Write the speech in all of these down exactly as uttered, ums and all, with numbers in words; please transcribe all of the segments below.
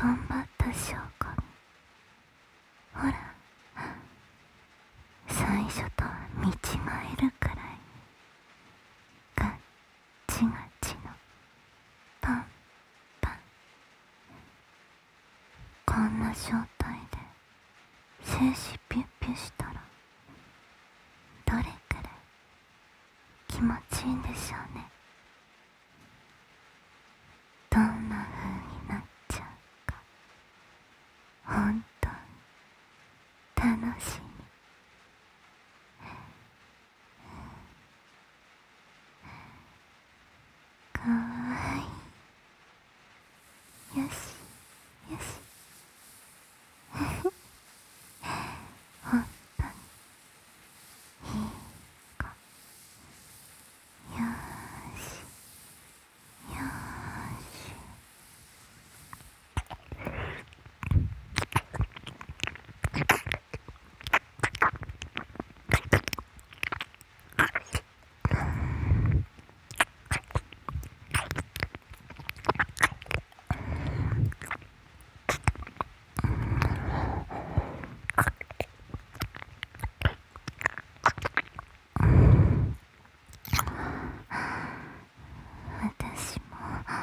頑張った証拠に。ほら、最初と見違えるくらいガッチガチのパンパン。こんな状態で精子ピュッピュしたらどれくらい気持ちいいんでしょうね。どんな風になっちゃうか本当に楽しみ。かわいい。よしよし本当にいい子。よーしよーし。私も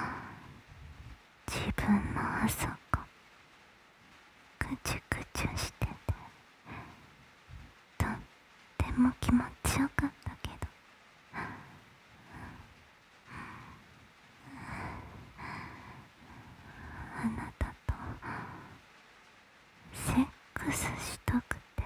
自分のあそこくちゅくちゅしててとっても気持ちよかったけど、あなたとセックスしたくて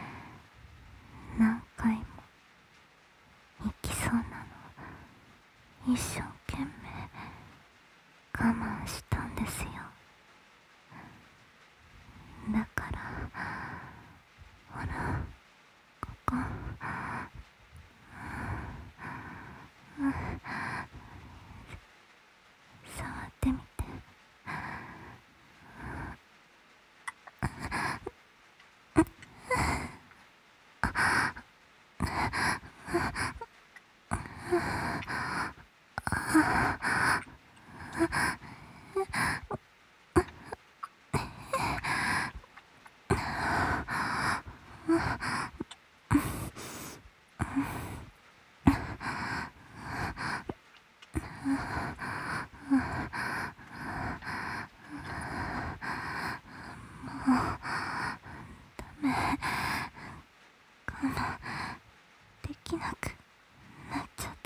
何回も行きそうなの一生懸命我慢したんですよ。だからほらここ触ってみて。できなくなっちゃった。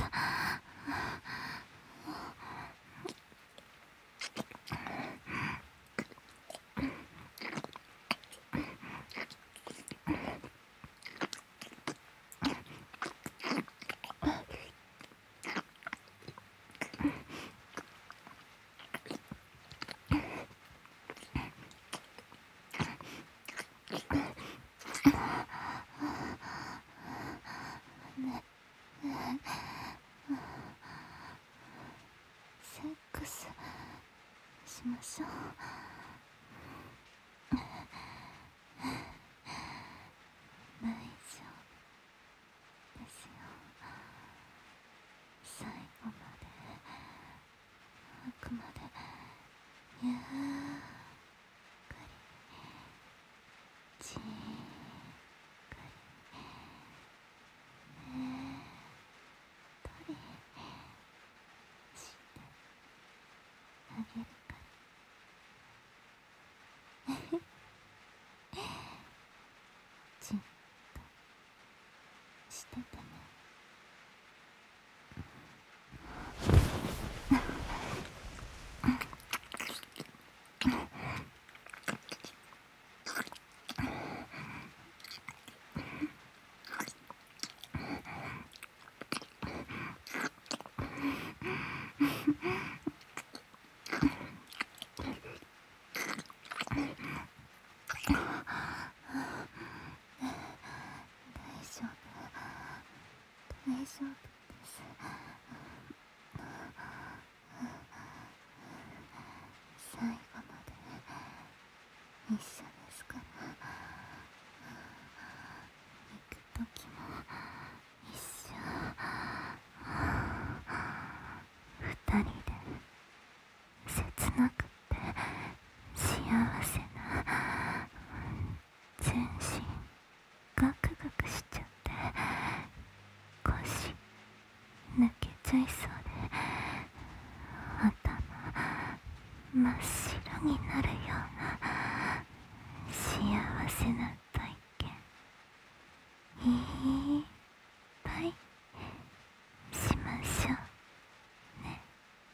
セックスしましょう。大丈夫ですよ。最後まで奥までゆっくりじっくりねっとりしてあげるからじっとしててね。大丈夫です。最後まで一緒ですから。行く時も一緒。二人で切なくて幸ちゃいそうで頭真っ白になるような幸せな体験いっぱいしましょうね。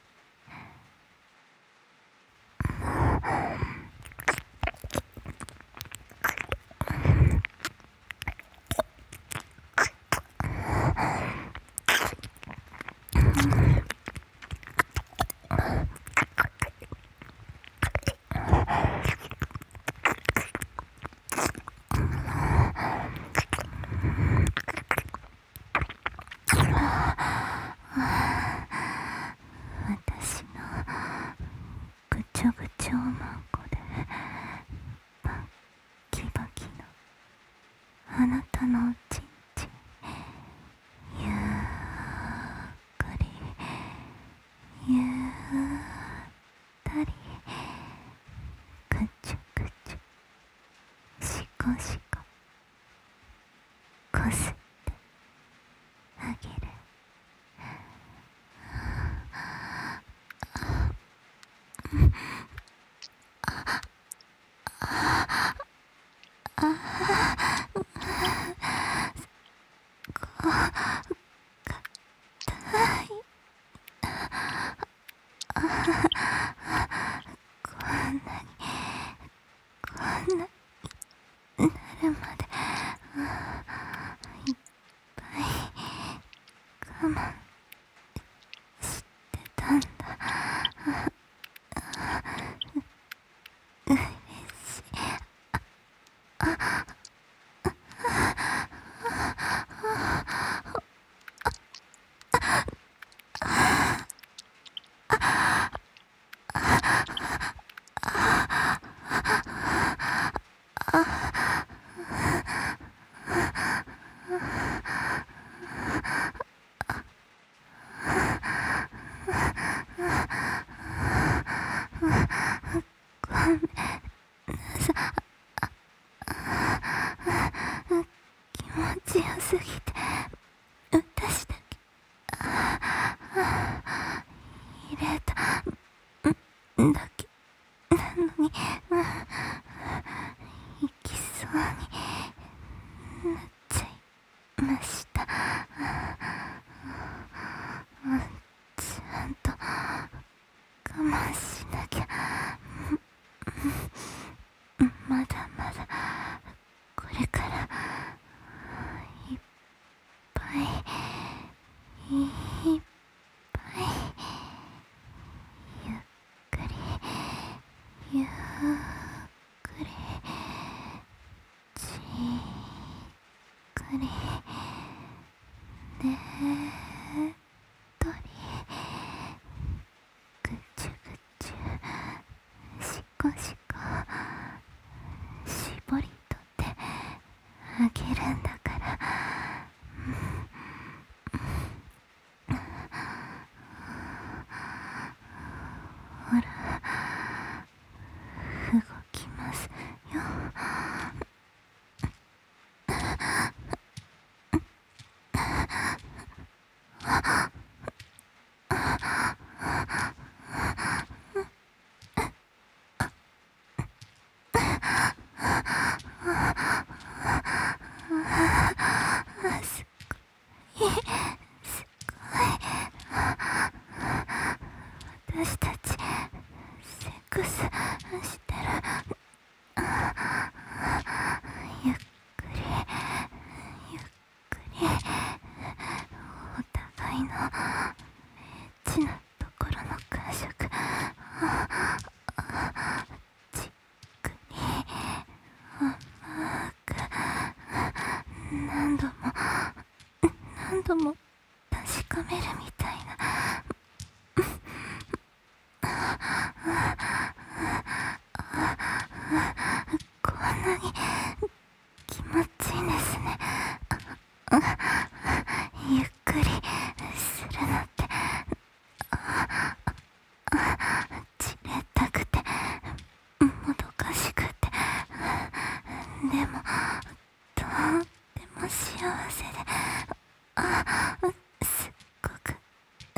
私のぐちょぐちょおまんこでバッキバキのあなたのおちんちんゆっくりゆったりぐちゅぐちゅしこしここすってあげる。こんなにこんなになるまでいっぱい我慢してたんだ。うれしい。気持ちよすぎて私だけ入れただけなのに行きそうになっちゃいました。ちゃんと我慢しなきゃ。まだまだこれからいっぱいいっぱいゆっくりゆっくりじっくりねっとりぐちゅぐちゅしこしこ絞り取ってあげるんだから。ほら動きますよ。すごいすごい私たちセックスしてる。ゆっくりゆっくりお互いのエッチなところの感触じっくり甘く何度も何度も確かめるみたいな。こんなに気持ちいいんですね。ゆっくりするのってじれったくてもどかしくてでもとっても幸せで、あすっごく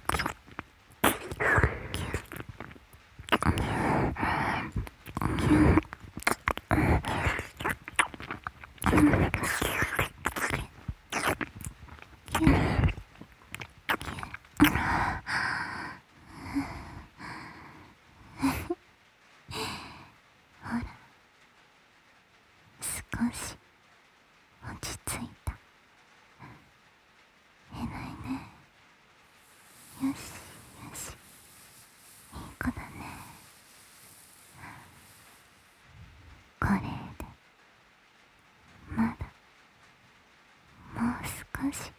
少し落ち着いた。えないね。よしよし、いい子だね。これでまだもう少し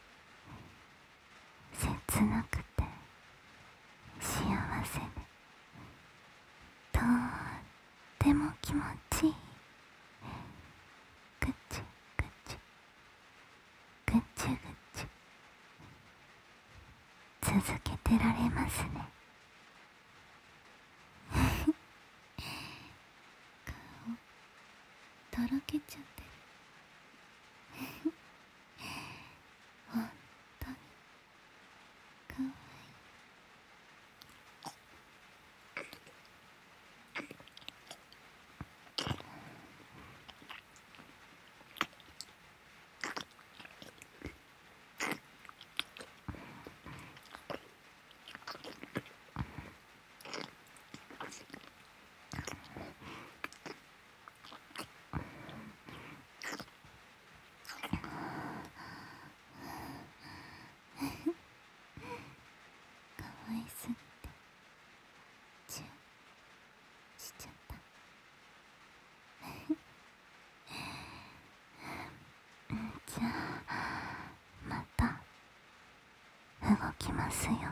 切なくて幸せで、とっても気持ちいい。ぐちゅぐちゅぐちゅぐちゅ続けてられますね。顔とろけちゃってる。ほんとにかわいい。かわいすぎてチューしちゃった。じゃあまた動きますよ。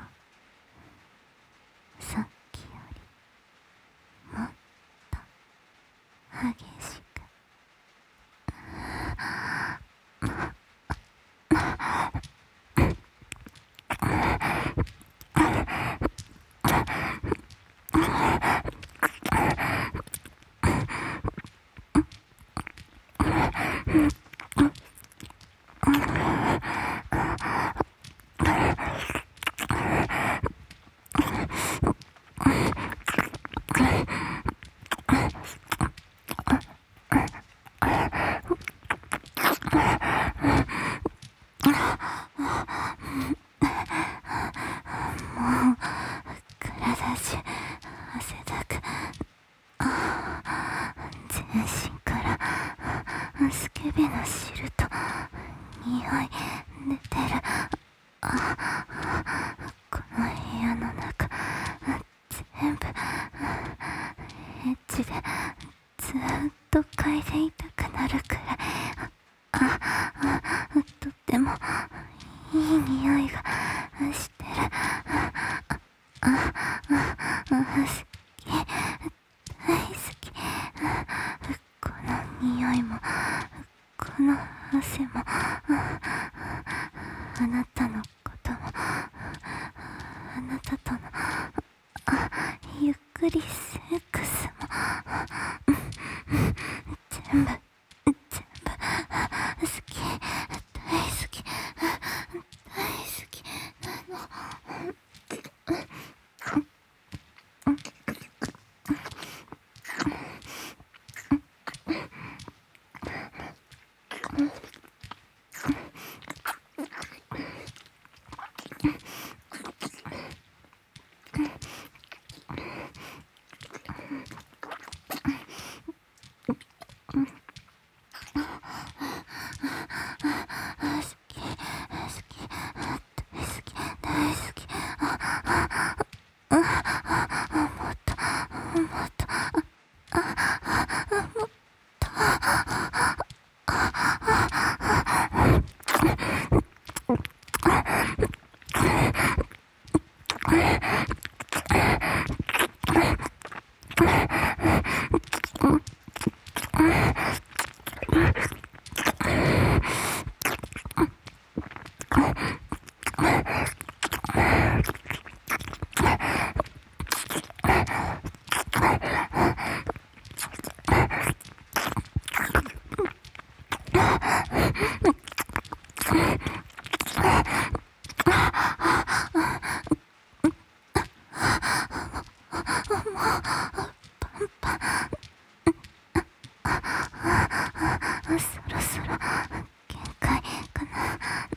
さっきよりもっと激しく。もう体中汗だく。全身からスケベの汁と匂い出てる。この部屋の中全部エッチでずっと嗅いでいたくなるくらい、ああとってもいい匂いがしてる。ああ好き、大好き。この匂いもこの汗もあなたのこともあなたとのゆっくりセックスも全部全部好き、大好き、大好きなの。そろそろ限界かな。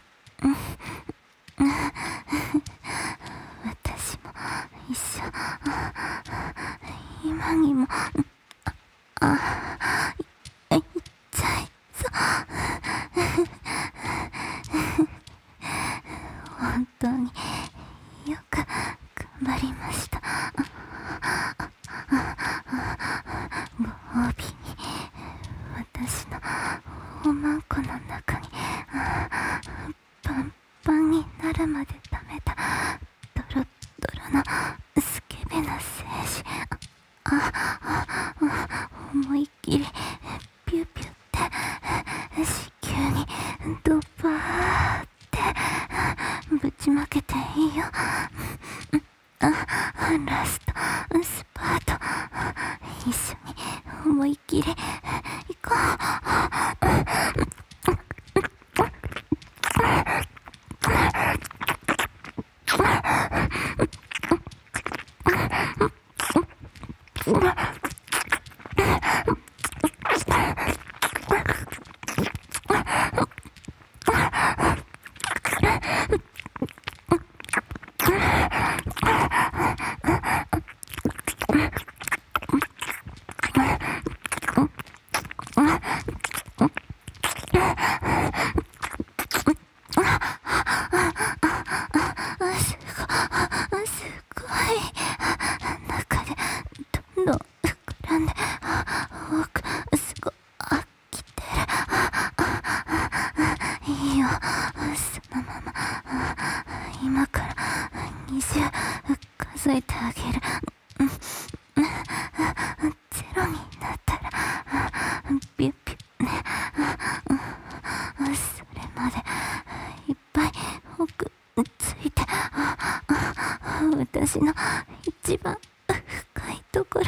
私も一緒。今にもあいっちゃいそう。本当によく頑張りました。ご褒美に私のおまんこの中にパンパンになるまで溜めたドロッドロのスケベな精子、ああ思いっきりピューピューって子宮にドバーってぶちまけていいよ。ラストスパート一緒に思いっきり行こう。今からにじゅう数えてあげる。ゼロになったらピュッピュッね。それまでいっぱい奥ついて私の一番深いところに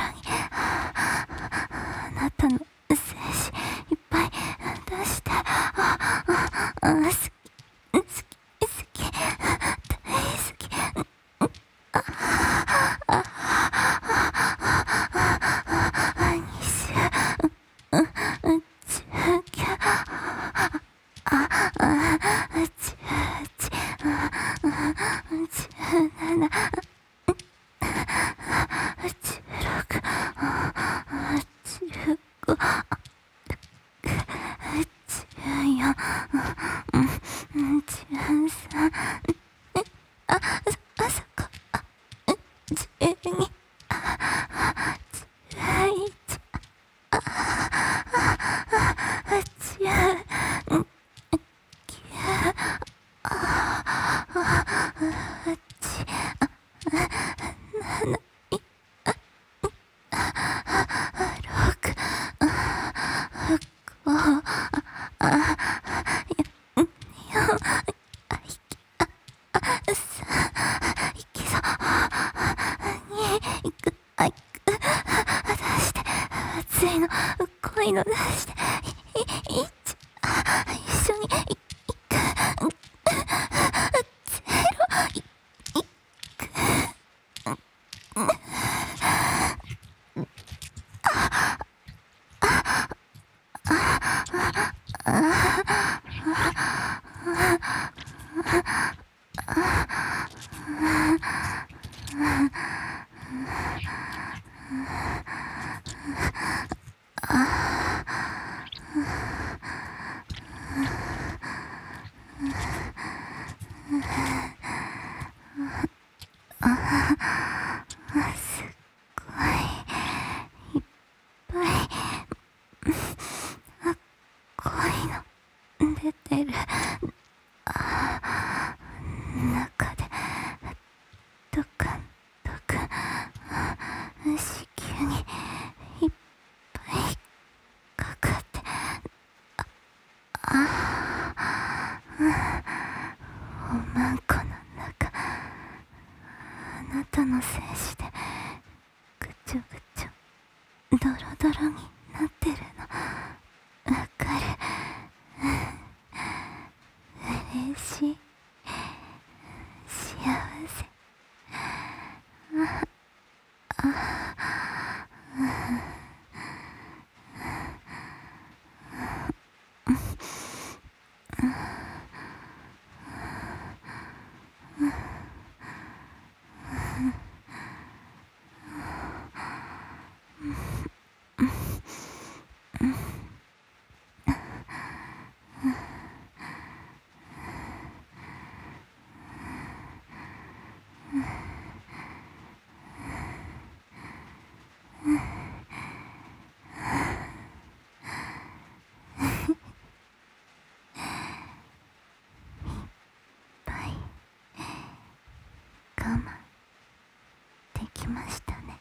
あなたの精子いっぱい出して、好き好き好き大好き。 の精子でぐちょぐちょドロドロになってるのわかる。嬉しい、幸せ。我慢できましたね。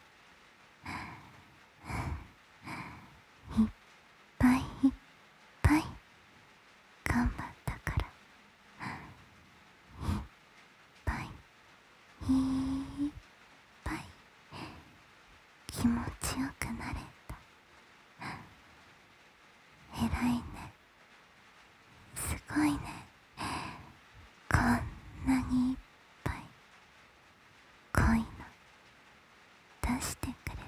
いっぱいいっぱい頑張ったから、いっぱいいっぱい気持ちよくなれた。偉いね、すごいね。こんなにいっぱい恋の出してくれて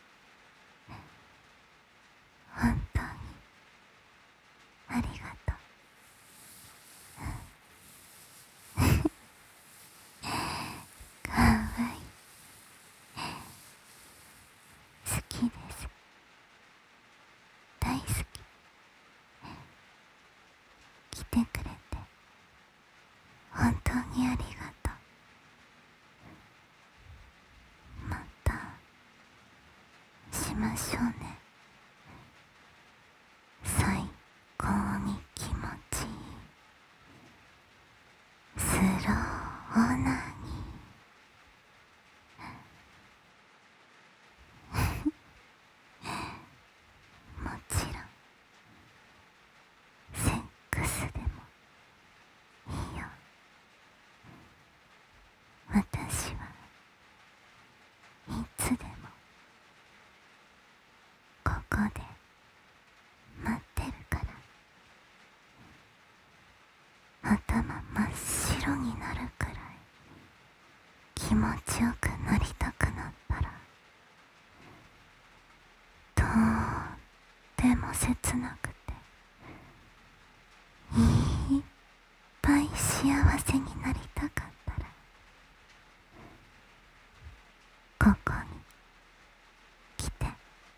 本当にありがとう。かわいい、好きです、大好き。来てくれて本当にありがとう。またしましょうね。最高に気持ちいいスローオナニーもちろんセックスでもいいよ。私はいつでもここで待ってるから。頭真っ白になるくらい気持ちよくなりたくなったら、とっても切なくていっぱい幸せになりたかったら、ここに来て。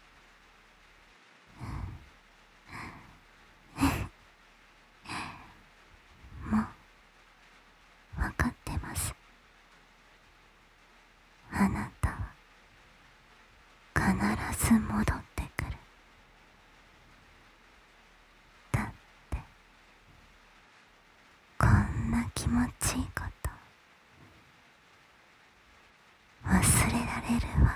もう分かってます。あなたは必ず戻ってくる。だってこんな気持ちいいこと忘れられる